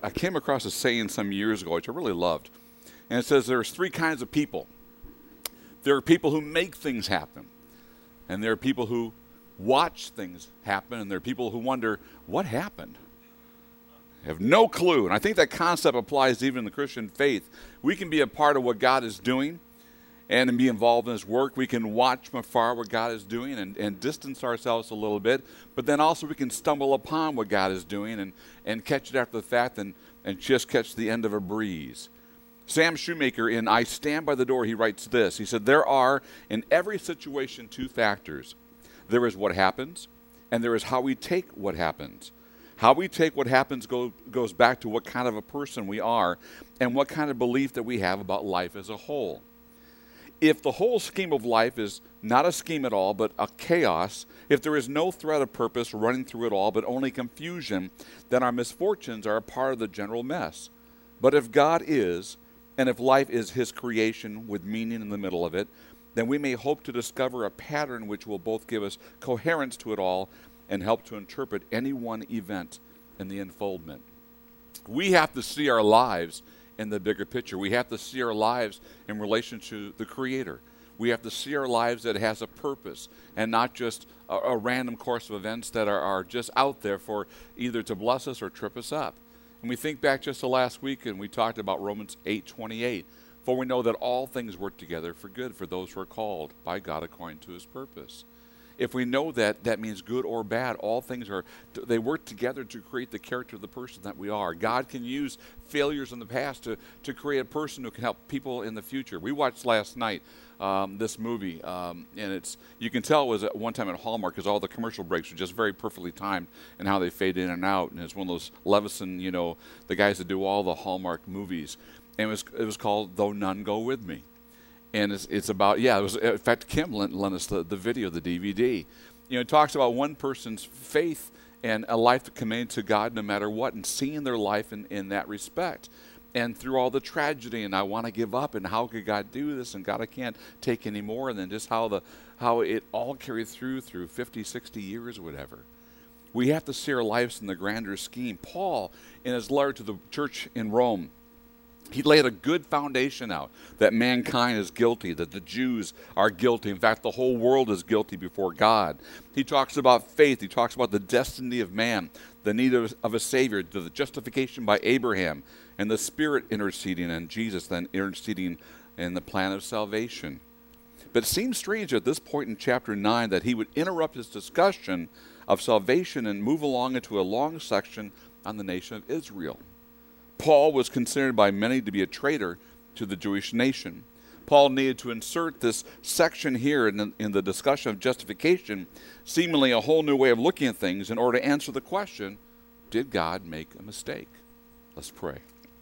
I came across a saying some years ago, which I really loved. And it says there's three kinds of people. There are people who make things happen. And there are people who watch things happen. And there are people who wonder, what happened? They have no clue. And I think that concept applies even in the Christian faith. We can be a part of what God is doing and be involved in His work. We can watch from afar what God is doing and distance ourselves a little bit. But then also we can stumble upon what God is doing and catch it after the fact and just catch the end of a breeze. Sam Shoemaker in I Stand by the Door, he writes this. He said, there are in every situation two factors. There is what happens, and there is how we take what happens. How we take what happens goes back to what kind of a person we are and what kind of belief that we have about life as a whole. If the whole scheme of life is not a scheme at all, but a chaos, if there is no thread of purpose running through it all, but only confusion, then our misfortunes are a part of the general mess. But if God is, and if life is His creation with meaning in the middle of it, then we may hope to discover a pattern which will both give us coherence to it all and help to interpret any one event in the unfoldment. We have to see our lives in the bigger picture. We have to see our lives in relation to the Creator. We have to see our lives that has a purpose and not just a random course of events that are just out there for either to bless us or trip us up. And we think back just to last week and we talked about Romans 8:28. For we know that all things work together for good for those who are called by God according to His purpose. If we know that, that means good or bad. All things they work together to create the character of the person that we are. God can use failures in the past to create a person who can help people in the future. We watched last night this movie, and you can tell it was at one time at Hallmark because all the commercial breaks were just very perfectly timed and how they fade in and out. And it's one of those Levison, the guys that do all the Hallmark movies. And it was called Though None Go With Me. And it's about, it was, in fact, Kim lent us the video, the DVD. It talks about one person's faith and a life committed to God no matter what and seeing their life in that respect. And through all the tragedy and I want to give up and how could God do this and God, I can't take any more. And then just how it all carried through 50, 60 years or whatever. We have to see our lives in the grander scheme. Paul, in his letter to the church in Rome, he laid a good foundation out that mankind is guilty, that the Jews are guilty. In fact, the whole world is guilty before God. He talks about faith. He talks about the destiny of man, the need of a Savior, the justification by Abraham, and the Spirit interceding and Jesus then interceding in the plan of salvation. But it seems strange at this point in chapter 9 that he would interrupt his discussion of salvation and move along into a long section on the nation of Israel. Paul was considered by many to be a traitor to the Jewish nation. Paul needed to insert this section here in the discussion of justification, seemingly a whole new way of looking at things in order to answer the question, did God make a mistake? Let's pray.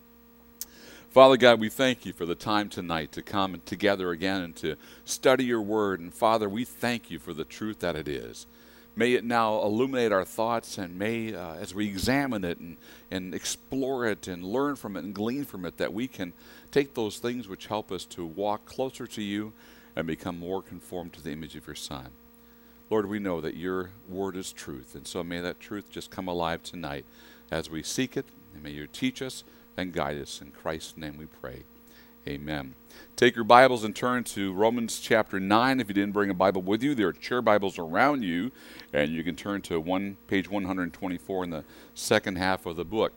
Father God, we thank you for the time tonight to come together again and to study your word. And Father, we thank you for the truth that it is. May it now illuminate our thoughts, and may, as we examine it and explore it and learn from it and glean from it, that we can take those things which help us to walk closer to you and become more conformed to the image of your Son. Lord, we know that your word is truth, and so may that truth just come alive tonight as we seek it, and may you teach us and guide us. In Christ's name we pray. Amen. Take your Bibles and turn to Romans chapter 9. If you didn't bring a Bible with you, there are chair Bibles around you, and you can turn to page 124 in the second half of the book.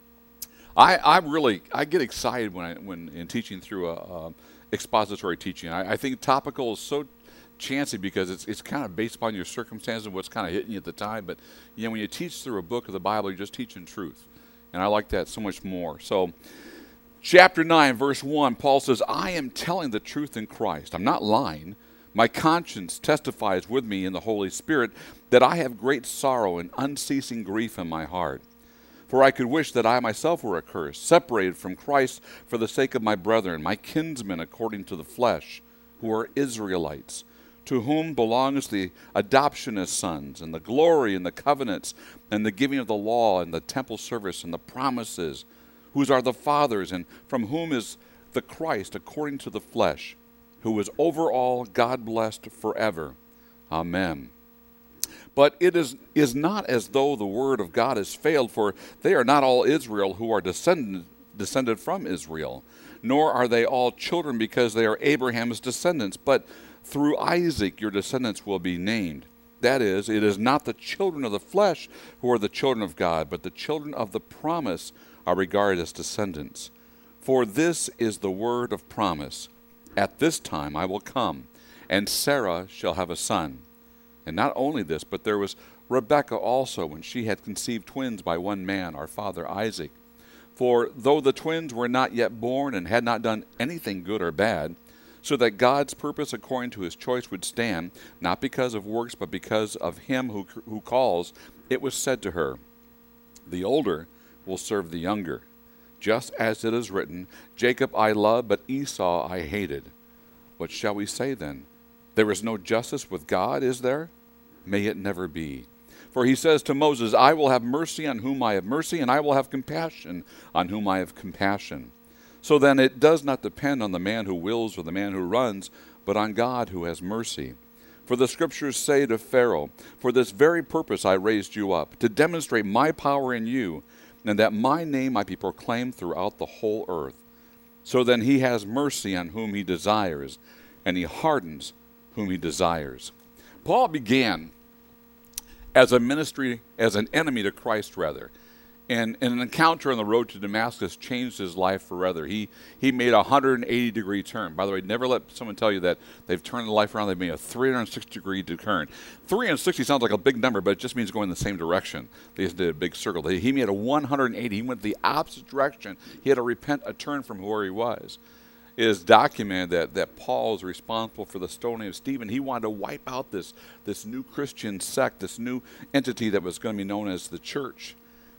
I get excited when in teaching through expository teaching. I think topical is so chancy because it's kind of based upon your circumstances and what's kind of hitting you at the time. But when you teach through a book of the Bible, you're just teaching truth, and I like that so much more. So. Chapter 9, verse 1, Paul says, I am telling the truth in Christ. I'm not lying. My conscience testifies with me in the Holy Spirit that I have great sorrow and unceasing grief in my heart. For I could wish that I myself were accursed, separated from Christ for the sake of my brethren, my kinsmen according to the flesh, who are Israelites, to whom belongs the adoption as sons, and the glory and the covenants, and the giving of the law, and the temple service, and the promises, whose are the fathers, and from whom is the Christ according to the flesh, who is over all, God blessed forever. Amen. But it is not as though the word of God has failed, for they are not all Israel who are descended from Israel, nor are they all children because they are Abraham's descendants, but through Isaac your descendants will be named. That is, it is not the children of the flesh who are the children of God, but the children of the promise are regarded as descendants. For this is the word of promise. At this time I will come, and Sarah shall have a son. And not only this, but there was Rebekah also, when she had conceived twins by one man, our father Isaac. For though the twins were not yet born and had not done anything good or bad, so that God's purpose according to his choice would stand, not because of works, but because of him who calls, it was said to her, the older will serve the younger. Just as it is written, Jacob I loved, but Esau I hated. What shall we say then? There is no justice with God, is there? May it never be. For he says to Moses, I will have mercy on whom I have mercy, and I will have compassion on whom I have compassion. So then it does not depend on the man who wills or the man who runs, but on God who has mercy. For the scriptures say to Pharaoh, for this very purpose I raised you up, to demonstrate my power in you, and that my name might be proclaimed throughout the whole earth. So then he has mercy on whom he desires, and he hardens whom he desires. Paul began as a ministry, as an enemy to Christ, rather. And an encounter on the road to Damascus changed his life forever. He made a 180-degree turn. By the way, never let someone tell you that they've turned their life around. They've made a 360-degree turn. 360 sounds like a big number, but it just means going in the same direction. They just did a big circle. He made a 180. He went the opposite direction. He had to repent, a turn from where he was. It is documented that Paul is responsible for the stoning of Stephen. He wanted to wipe out this new Christian sect, this new entity that was going to be known as the church.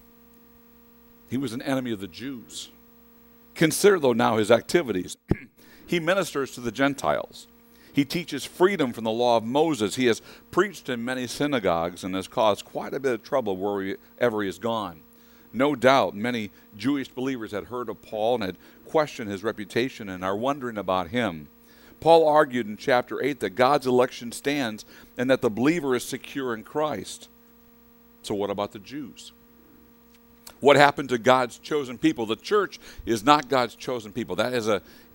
He was an enemy of the Jews. Consider, though, now his activities. He ministers to the Gentiles. He teaches freedom from the law of Moses. He has preached in many synagogues and has caused quite a bit of trouble wherever he has gone. No doubt many Jewish believers had heard of Paul and had questioned his reputation and are wondering about him. Paul argued in chapter 8 that God's election stands and that the believer is secure in Christ. So what about the Jews? What happened to God's chosen people? The church is not God's chosen people. That is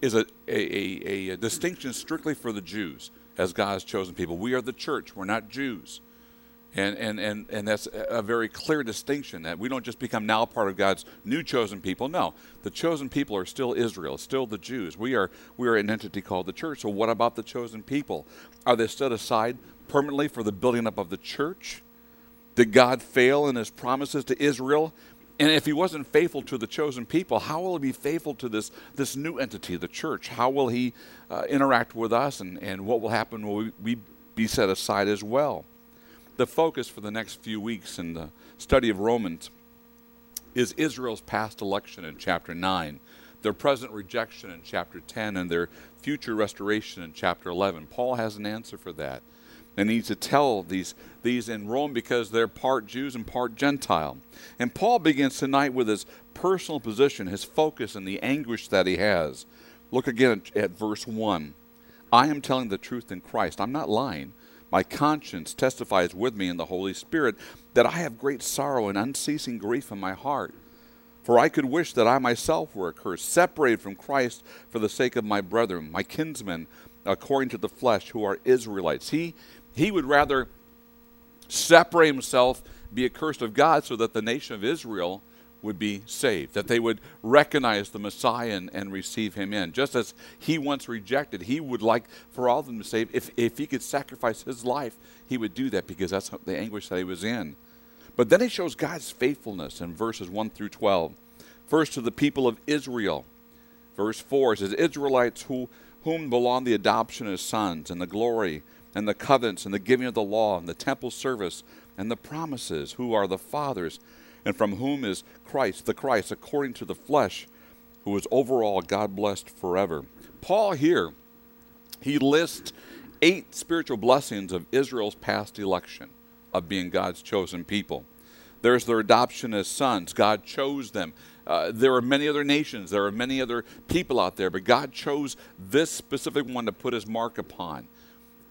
a distinction strictly for the Jews as God's chosen people. We are the church. We're not Jews. And that's a very clear distinction, that we don't just become now part of God's new chosen people. No, the chosen people are still Israel, still the Jews. We are an entity called the church. So what about the chosen people? Are they set aside permanently for the building up of the church? Did God fail in his promises to Israel? And if he wasn't faithful to the chosen people, how will he be faithful to this new entity, the church? How will he interact with us, and what will happen? Will we be set aside as well? The focus for the next few weeks in the study of Romans is Israel's past election in chapter 9, their present rejection in chapter 10, and their future restoration in chapter 11. Paul has an answer for that, and needs to tell these in Rome because they're part Jews and part Gentile. And Paul begins tonight with his personal position, his focus, and the anguish that he has. Look again at verse 1. I am telling the truth in Christ. I'm not lying. My conscience testifies with me in the Holy Spirit that I have great sorrow and unceasing grief in my heart. For I could wish that I myself were accursed, separated from Christ for the sake of my brethren, my kinsmen, according to the flesh, who are Israelites. He would rather separate himself, be accursed of God, so that the nation of Israel would be saved, that they would recognize the Messiah and receive him in. Just as he once rejected, he would like for all of them to be saved. If he could sacrifice his life, he would do that because that's the anguish that he was in. But then he shows God's faithfulness in verses 1 through 12. First to the people of Israel. Verse 4 it says, Israelites whom belong the adoption as sons, and the glory, and the covenants, and the giving of the law, and the temple service, and the promises, who are the fathers, and from whom is Christ, the Christ, according to the flesh, who is over all God blessed forever. Paul here, he lists 8 spiritual blessings of Israel's past election, of being God's chosen people. There's their adoption as sons. God chose them. There are many other nations. There are many other people out there, but God chose this specific one to put his mark upon.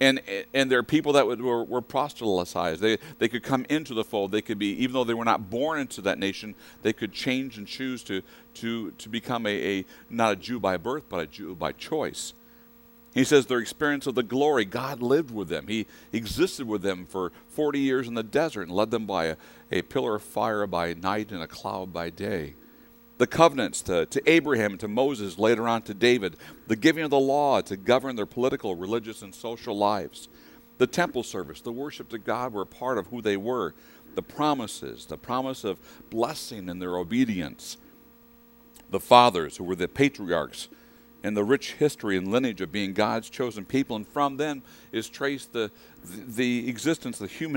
And there are people that were proselytized. They could come into the fold. They could be, even though they were not born into that nation, they could change and choose to become not a Jew by birth, but a Jew by choice. He says their experience of the glory, God lived with them. He existed with them for 40 years in the desert and led them by a pillar of fire by night and a cloud by day. The covenants to Abraham and to Moses, later on to David, the giving of the law to govern their political, religious, and social lives. The temple service, the worship to God were a part of who they were. The promises, the promise of blessing in their obedience. The fathers, who were the patriarchs, and the rich history and lineage of being God's chosen people. And from them is traced the existence, the human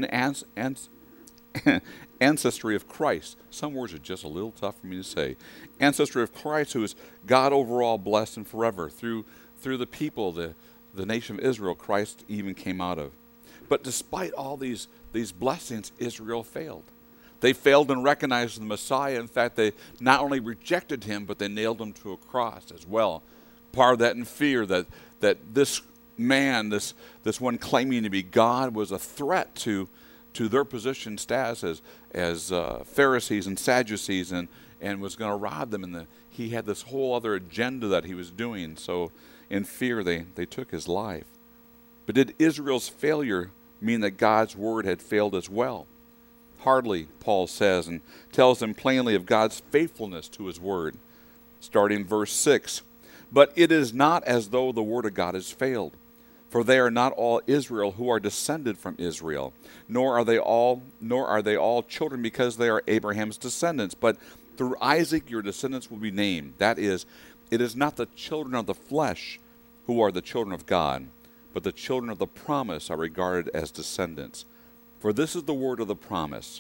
ancestry of Christ. Some words are just a little tough for me to say. Ancestry of Christ, who is God overall, blessed and forever. Through the people, the nation of Israel, Christ even came out of. But despite all these blessings, Israel failed. They failed in recognizing the Messiah. In fact, they not only rejected him, but they nailed him to a cross as well. Part of that in fear that this man, this one claiming to be God, was a threat to their position status as Pharisees and Sadducees, and was going to rob them. And he had this whole other agenda that he was doing. So in fear, they took his life. But did Israel's failure mean that God's word had failed as well? Hardly, Paul says, and tells them plainly of God's faithfulness to his word. Starting verse 6. But it is not as though the word of God has failed. For they are not all Israel who are descended from Israel, nor are they all children because they are Abraham's descendants. But through Isaac your descendants will be named. That is, it is not the children of the flesh who are the children of God, but the children of the promise are regarded as descendants. For this is the word of the promise.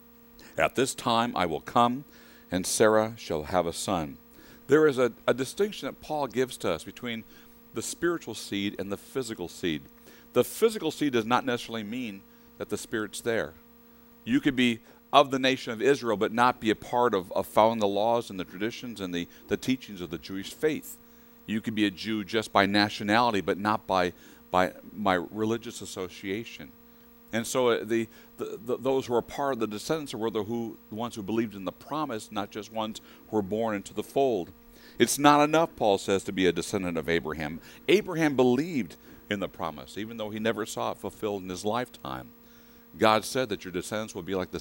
At this time I will come, and Sarah shall have a son. There is a distinction that Paul gives to us between the spiritual seed and the physical seed. The physical seed does not necessarily mean that the Spirit's there. You could be of the nation of Israel but not be a part of following the laws and the traditions and the teachings of the Jewish faith. You could be a Jew just by nationality but not by my religious association. And so those who are part of the descendants were the ones who believed in the promise, not just ones who were born into the fold. It's not enough, Paul says, to be a descendant of Abraham. Abraham believed in the promise, even though he never saw it fulfilled in his lifetime. God said that your descendants will be like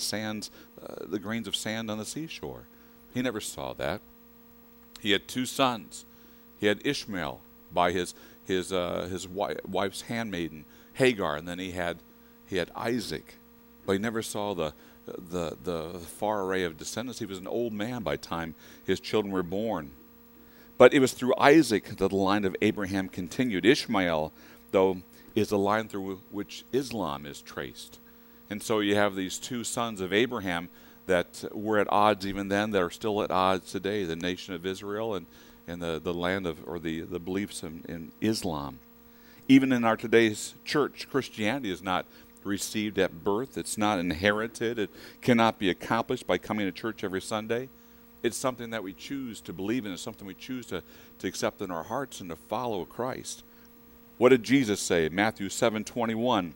the grains of sand on the seashore. He never saw that. He had two sons. He had Ishmael by his wife's handmaiden, Hagar, and then he had Isaac, but he never saw the far array of descendants. He was an old man by the time his children were born. But it was through Isaac that the line of Abraham continued. Ishmael, though, is the line through which Islam is traced. And so you have these two sons of Abraham that were at odds even then, that are still at odds today, the nation of Israel and the land of, or the beliefs in Islam. Even in our today's church, Christianity is not received at birth. It's not inherited. It cannot be accomplished by coming to church every Sunday. It's something that we choose to believe in. It's something we choose to accept in our hearts and to follow Christ. What did Jesus say? Matthew 7:21.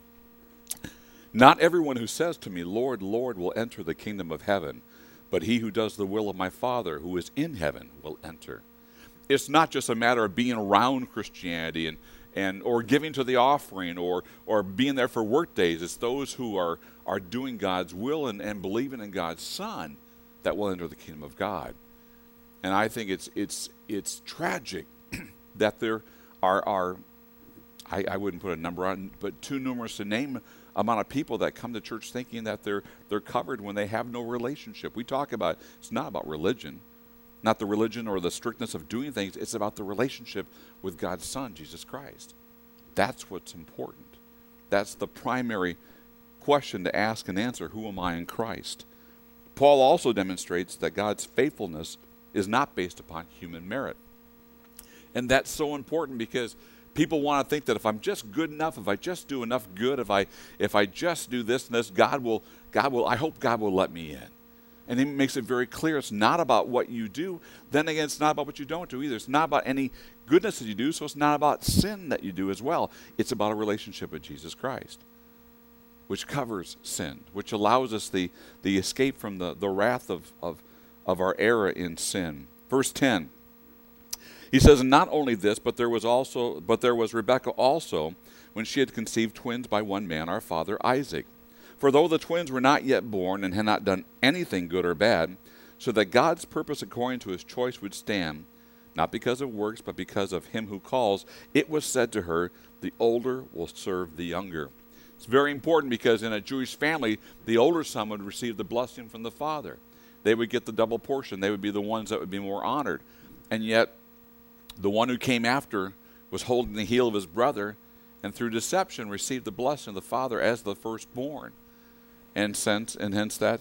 Not everyone who says to me, Lord, Lord, will enter the kingdom of heaven, but he who does the will of my Father who is in heaven will enter. It's not just a matter of being around Christianity or giving to the offering or being there for work days. It's those who are doing God's will and believing in God's Son that will enter the kingdom of God. And I think it's tragic that there are I wouldn't put a number on, but too numerous to name amount of people that come to church thinking that they're covered when they have no relationship. We talk about, it's not about religion, not the religion or the strictness of doing things. It's about the relationship with God's Son, Jesus Christ. That's what's important. That's the primary question to ask and answer. Who am I in Christ? Paul also demonstrates that God's faithfulness is not based upon human merit. And that's so important because people want to think that if I'm just good enough, if I just do enough good, if I just do this and this, God will, I hope God will let me in. And he makes it very clear it's not about what you do. Then again, it's not about what you don't do either. It's not about any goodness that you do, so it's not about sin that you do as well. It's about a relationship with Jesus Christ, which covers sin, which allows us the escape from the wrath of our era in sin. Verse 10, he says, and not only this, but there was Rebekah also, when she had conceived twins by one man, our father Isaac. For though the twins were not yet born and had not done anything good or bad, so that God's purpose according to his choice would stand, not because of works, but because of him who calls, it was said to her, the older will serve the younger. It's very important because in a Jewish family, the older son would receive the blessing from the father. They would get the double portion. They would be the ones that would be more honored. And yet, the one who came after was holding the heel of his brother, and through deception received the blessing of the father as the firstborn. And hence that,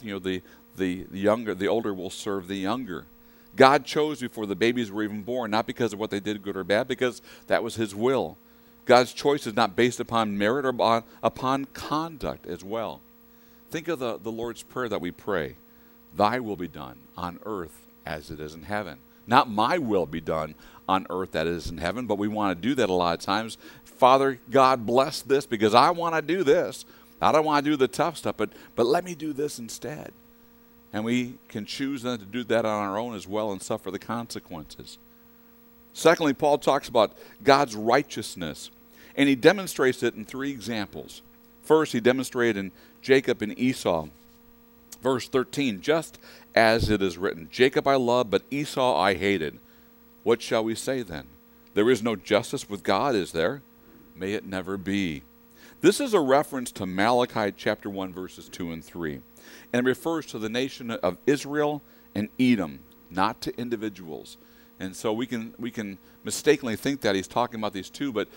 the older will serve the younger. God chose before the babies were even born, not because of what they did good or bad, because that was his will. God's choice is not based upon merit or upon conduct as well. Think of the Lord's Prayer that we pray. Thy will be done on earth as it is in heaven. Not my will be done on earth that is in heaven, but we want to do that a lot of times. Father, God, bless this because I want to do this. I don't want to do the tough stuff, but let me do this instead. And we can choose then to do that on our own as well and suffer the consequences. Secondly, Paul talks about God's righteousness, and he demonstrates it in three examples. First, he demonstrated in Jacob and Esau. Verse 13, just as it is written, Jacob I loved, but Esau I hated. What shall we say then? There is no justice with God, is there? May it never be. This is a reference to Malachi chapter 1, verses 2 and 3. And it refers to the nation of Israel and Edom, not to individuals. And so we can mistakenly think that he's talking about these two, but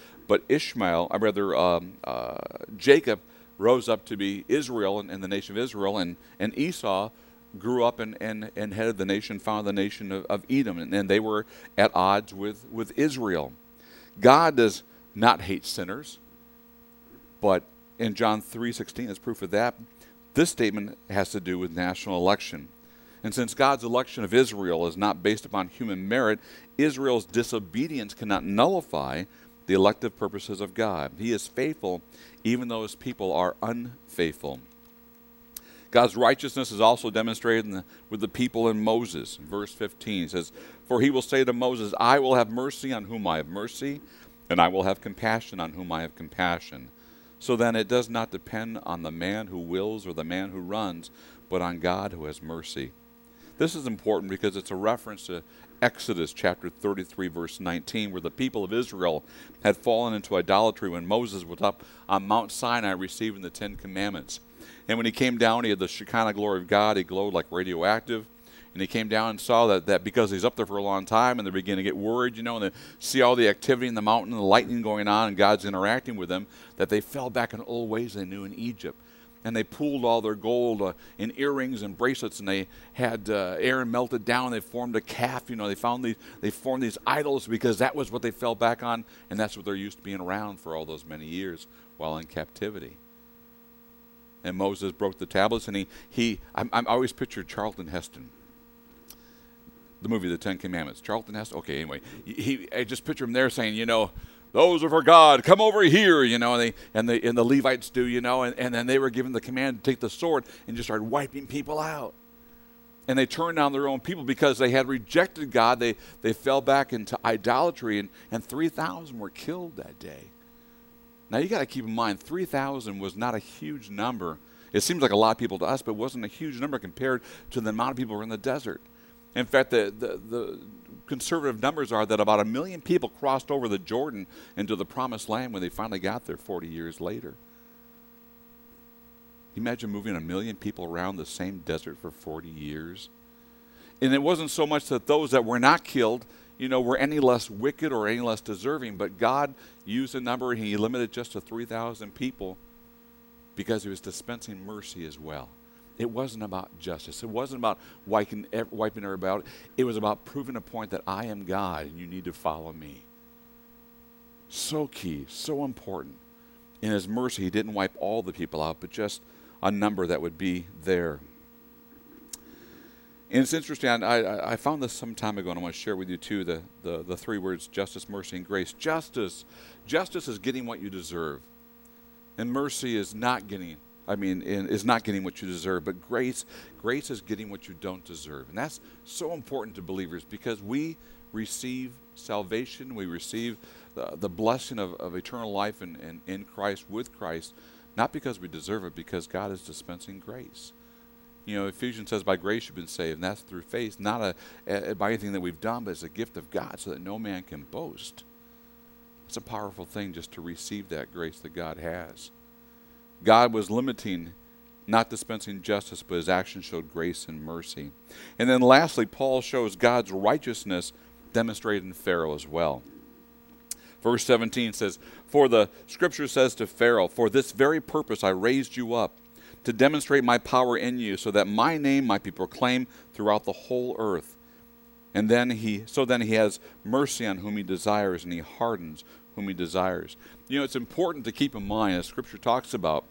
Jacob rose up to be Israel and the nation of Israel, and Esau grew up and headed the nation, founded the nation of Edom, and they were at odds with Israel. God does not hate sinners. But in John 3:16, as proof of that, this statement has to do with national election. And since God's election of Israel is not based upon human merit, Israel's disobedience cannot nullify the elective purposes of God. He is faithful even though his people are unfaithful. God's righteousness is also demonstrated with the people in Moses. In verse 15 it says, for he will say to Moses, I will have mercy on whom I have mercy, and I will have compassion on whom I have compassion. So then it does not depend on the man who wills or the man who runs, but on God who has mercy. This is important because it's a reference to Exodus chapter 33, verse 19, where the people of Israel had fallen into idolatry when Moses was up on Mount Sinai receiving the Ten Commandments. And when he came down, he had the Shekinah glory of God. He glowed like radioactive. And he came down and saw that because he's up there for a long time, and they're beginning to get worried, and they see all the activity in the mountain and the lightning going on, and God's interacting with them, that they fell back in old ways they knew in Egypt. And they pooled all their gold in earrings and bracelets, and they had Aaron melted down. They formed a calf. They formed these idols because that was what they fell back on, and that's what they're used to being around for all those many years while in captivity. And Moses broke the tablets, and I always pictured Charlton Heston. The movie The Ten Commandments. Charlton Heston. Okay, anyway, I just picture him there saying, those are for God. Come over here, and the Levites do, and then they were given the command to take the sword and just started wiping people out. And they turned on their own people because they had rejected God. They fell back into idolatry, and 3,000 were killed that day. Now you got to keep in mind, 3,000 was not a huge number. It seems like a lot of people to us, but it wasn't a huge number compared to the amount of people who were in the desert. In fact, the conservative numbers are that about 1 million people crossed over the Jordan into the Promised Land when they finally got there 40 years later. You imagine moving 1 million people around the same desert for 40 years? And it wasn't so much that those that were not killed, were any less wicked or any less deserving, but God used a number and he limited just to 3,000 people because he was dispensing mercy as well. It wasn't about justice. It wasn't about wiping everybody out. It was about proving a point that I am God and you need to follow me. So key, so important. In his mercy, he didn't wipe all the people out, but just a number that would be there. And it's interesting, I found this some time ago, and I want to share with you too, the three words, justice, mercy, and grace. Justice is getting what you deserve. And mercy is not getting, is not getting what you deserve. But grace is getting what you don't deserve. And that's so important to believers, because we receive salvation, we receive the blessing of eternal life in Christ, with Christ, not because we deserve it, because God is dispensing grace. You know, Ephesians says, by grace you've been saved, and that's through faith, not by anything that we've done, but it's a gift of God, so that no man can boast. It's a powerful thing just to receive that grace that God has. God was limiting, not dispensing justice, but his action showed grace and mercy. And then lastly, Paul shows God's righteousness demonstrated in Pharaoh as well. Verse 17 says, for the scripture says to Pharaoh, for this very purpose I raised you up, to demonstrate my power in you, so that my name might be proclaimed throughout the whole earth. And then he has mercy on whom he desires, and he hardens whom he desires. You know, it's important to keep in mind, as Scripture talks about,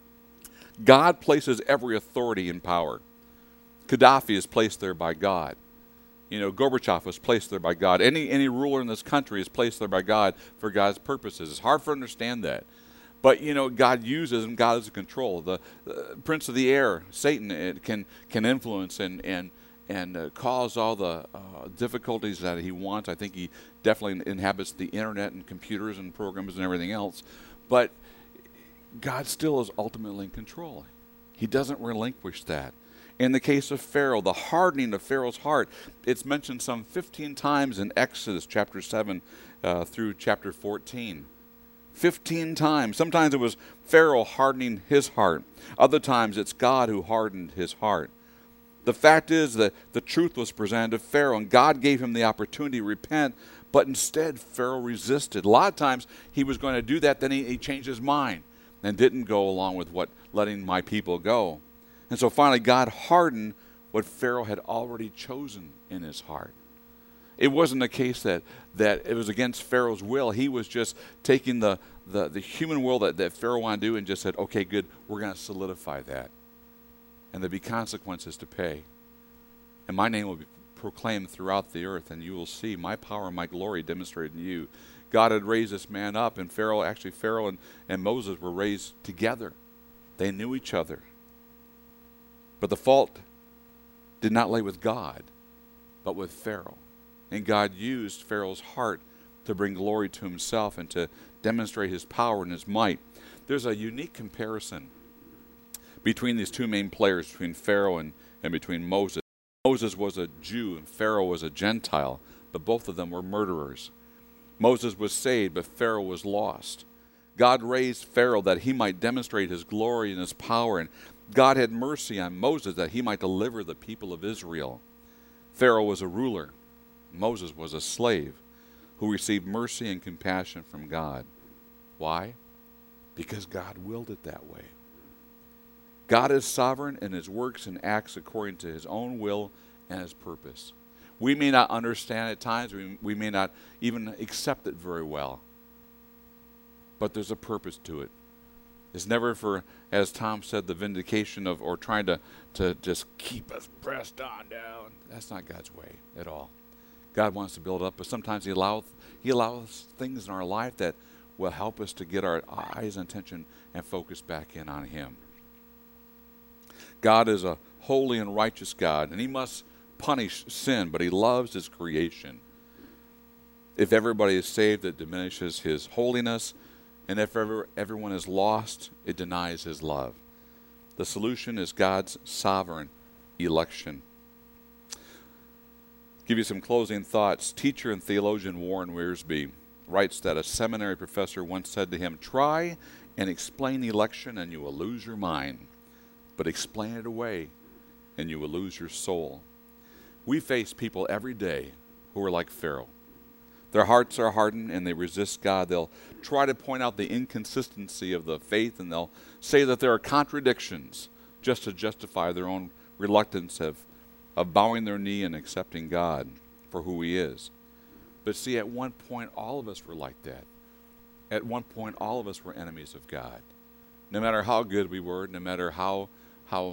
God places every authority in power. Gaddafi is placed there by God. You know, Gorbachev was placed there by God. Any ruler in this country is placed there by God for God's purposes. It's hard to understand that. But, you know, God uses, and God is in control. The prince of the air, Satan, can influence and cause all the difficulties that he wants. I think he definitely inhabits the internet and computers and programs and everything else. But God still is ultimately in control. He doesn't relinquish that. In the case of Pharaoh, the hardening of Pharaoh's heart, it's mentioned some 15 times in Exodus chapter 7 through chapter 14. 15 times. Sometimes it was Pharaoh hardening his heart. Other times it's God who hardened his heart. The fact is that the truth was presented to Pharaoh, and God gave him the opportunity to repent, but instead Pharaoh resisted. A lot of times he was going to do that, then he changed his mind and didn't go along with letting my people go. And so finally God hardened what Pharaoh had already chosen in his heart. It wasn't a case that it was against Pharaoh's will. He was just taking the human will that Pharaoh wanted to do and just said, okay, good, we're going to solidify that. And there'll be consequences to pay. And my name will be proclaimed throughout the earth, and you will see my power and my glory demonstrated in you. God had raised this man up, and Pharaoh and Moses were raised together. They knew each other. But the fault did not lay with God, but with Pharaoh. And God used Pharaoh's heart to bring glory to himself and to demonstrate his power and his might. There's a unique comparison between these two main players, between Pharaoh and between Moses. Moses was a Jew and Pharaoh was a Gentile, but both of them were murderers. Moses was saved, but Pharaoh was lost. God raised Pharaoh that he might demonstrate his glory and his power, and God had mercy on Moses that he might deliver the people of Israel. Pharaoh was a ruler. Moses was a slave who received mercy and compassion from God. Why? Because God willed it that way. God is sovereign in his works and acts according to his own will and his purpose. We may not understand at times, we may not even accept it very well, but there's a purpose to it. It's never for, as Tom said, the vindication of, or trying to just keep us pressed on down. That's not God's way at all. God wants to build up, but sometimes he allows things in our life that will help us to get our eyes and attention and focus back in on him. God is a holy and righteous God, and he must punish sin, but he loves his creation. If everybody is saved, it diminishes his holiness, and if everyone is lost, it denies his love. The solution is God's sovereign election. Give you some closing thoughts. Teacher and theologian Warren Wiersbe writes that a seminary professor once said to him, "Try and explain election and you will lose your mind, but explain it away and you will lose your soul." We face people every day who are like Pharaoh. Their hearts are hardened and they resist God. They'll try to point out the inconsistency of the faith, and they'll say that there are contradictions just to justify their own reluctance of bowing their knee and accepting God for who he is. But see, at one point, all of us were like that. At one point, all of us were enemies of God. No matter how good we were, no matter how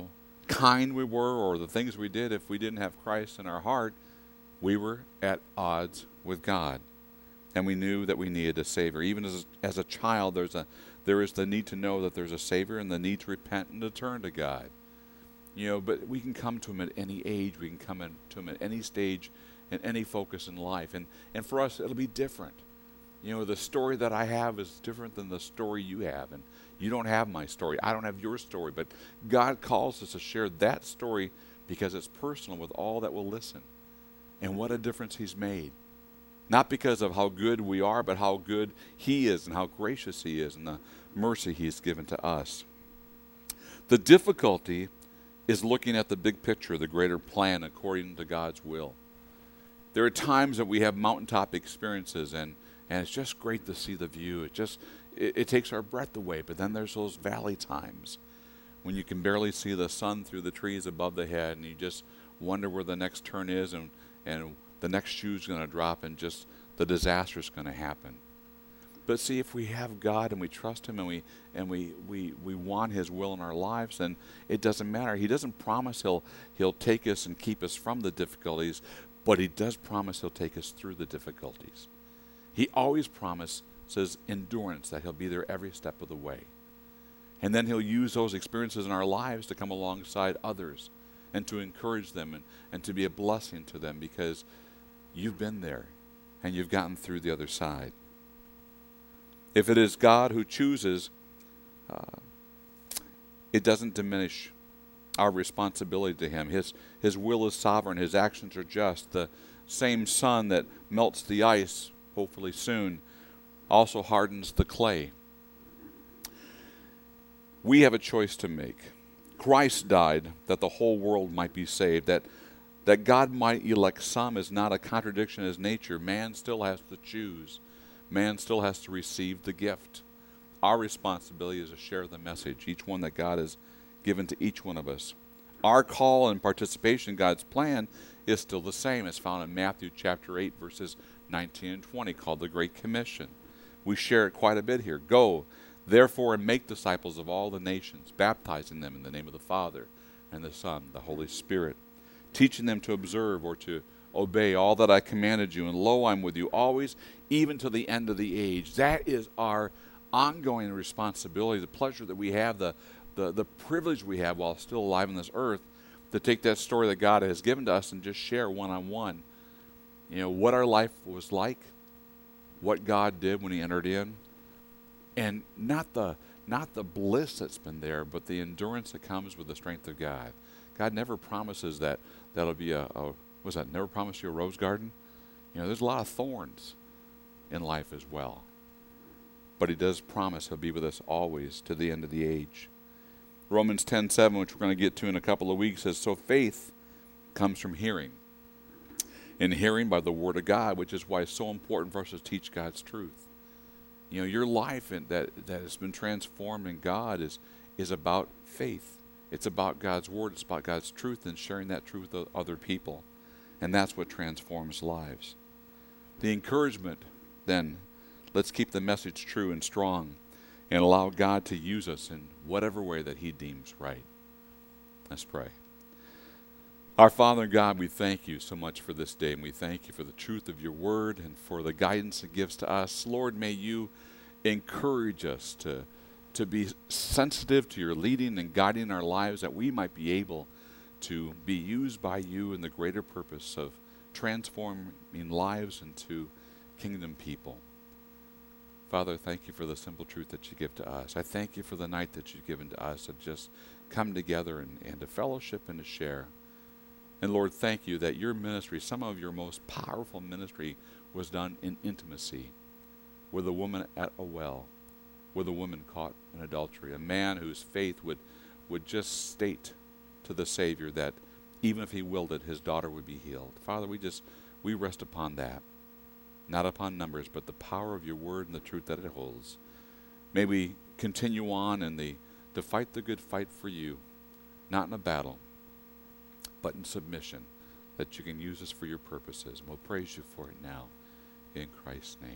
kind we were or the things we did, if we didn't have Christ in our heart, we were at odds with God. And we knew that we needed a Savior. Even as a child, there is the need to know that there's a Savior and the need to repent and to turn to God. But we can come to Him at any age. We can come to Him at any stage and any focus in life. And for us, it'll be different. The story that I have is different than the story you have. And you don't have my story. I don't have your story. But God calls us to share that story because it's personal with all that will listen. And what a difference He's made. Not because of how good we are, but how good He is and how gracious He is and the mercy He has given to us. The difficulty is looking at the big picture, the greater plan according to God's will. There are times that we have mountaintop experiences and it's just great to see the view. It takes our breath away, but then there's those valley times when you can barely see the sun through the trees above the head and you just wonder where the next turn is and the next shoe's going to drop and just the disaster's going to happen. But see, if we have God and we trust Him and we want His will in our lives, then it doesn't matter. He doesn't promise He'll take us and keep us from the difficulties, but He does promise He'll take us through the difficulties. He always promises endurance, that He'll be there every step of the way. And then He'll use those experiences in our lives to come alongside others and to encourage them and to be a blessing to them because you've been there and you've gotten through the other side. If it is God who chooses, it doesn't diminish our responsibility to Him. His will is sovereign. His actions are just. The same sun that melts the ice, hopefully soon, also hardens the clay. We have a choice to make. Christ died that the whole world might be saved, that God might elect some is not a contradiction in His nature. Man still has to choose. Man still has to receive the gift. Our responsibility is to share the message, each one that God has given to each one of us. Our call and participation in God's plan is still the same. It's found in Matthew chapter 8, verses 19 and 20, called the Great Commission. We share it quite a bit here. Go, therefore, and make disciples of all the nations, baptizing them in the name of the Father and the Son, the Holy Spirit, teaching them to observe or to obey all that I commanded you, and lo, I'm with you always, even to the end of the age. That is our ongoing responsibility, the pleasure that we have, the privilege we have while still alive on this earth, to take that story that God has given to us and just share one-on-one. What our life was like, what God did when He entered in, and not the bliss that's been there, but the endurance that comes with the strength of God. God never promises that'll be never promised you a rose garden? There's a lot of thorns in life as well. But He does promise He'll be with us always to the end of the age. Romans 10:7, which we're going to get to in a couple of weeks, says, so faith comes from hearing, and hearing by the Word of God, which is why it's so important for us to teach God's truth. Your life that has been transformed in God is about faith. It's about God's Word. It's about God's truth and sharing that truth with other people. And that's what transforms lives. The encouragement, then, let's keep the message true and strong and allow God to use us in whatever way that He deems right. Let's pray. Our Father God, we thank You so much for this day, and we thank You for the truth of Your Word and for the guidance it gives to us. Lord, may You encourage us to be sensitive to Your leading and guiding our lives, that we might be able to be used by You in the greater purpose of transforming lives into kingdom people. Father, thank You for the simple truth that You give to us. I thank You for the night that You've given to us to just come together and to fellowship and to share. And Lord, thank You that Your ministry, some of Your most powerful ministry, was done in intimacy with a woman at a well, with a woman caught in adultery, a man whose faith would just state to the Savior that even if he willed it, his daughter would be healed. Father, we rest upon that, not upon numbers, but the power of Your Word and the truth that it holds. May we continue on to fight the good fight for You, not in a battle, but in submission, that You can use us for Your purposes. And we'll praise You for it now, in Christ's name.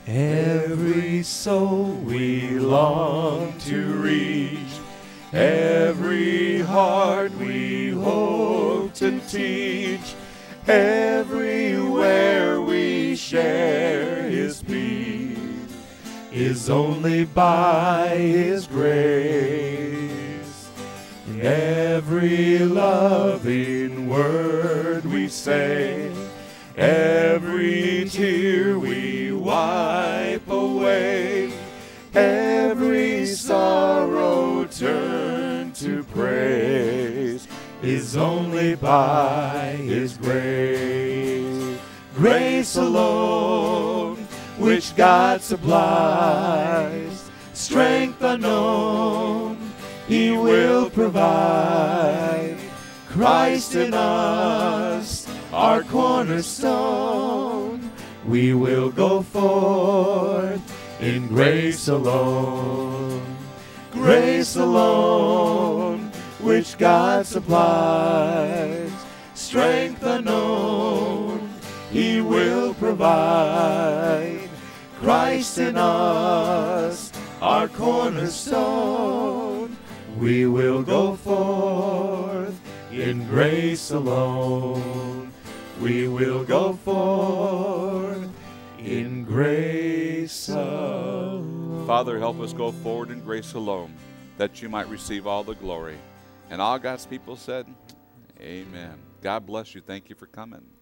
Every soul we long to reach, every heart we hope to teach, everywhere we share His peace, is only by His grace. In every loving word we say, every tear we wipe away, every sorrow turn to praise, is only by His grace. Grace alone, which God supplies, strength unknown He will provide. Christ in us, our cornerstone, we will go forth in grace alone. Grace alone, which God supplies, strength unknown He will provide. Christ in us, our cornerstone, we will go forth in grace alone. We will go forth in grace alone. Father, help us go forward in grace alone, that you might receive all the glory. And all God's people said, amen. God bless you. Thank you for coming.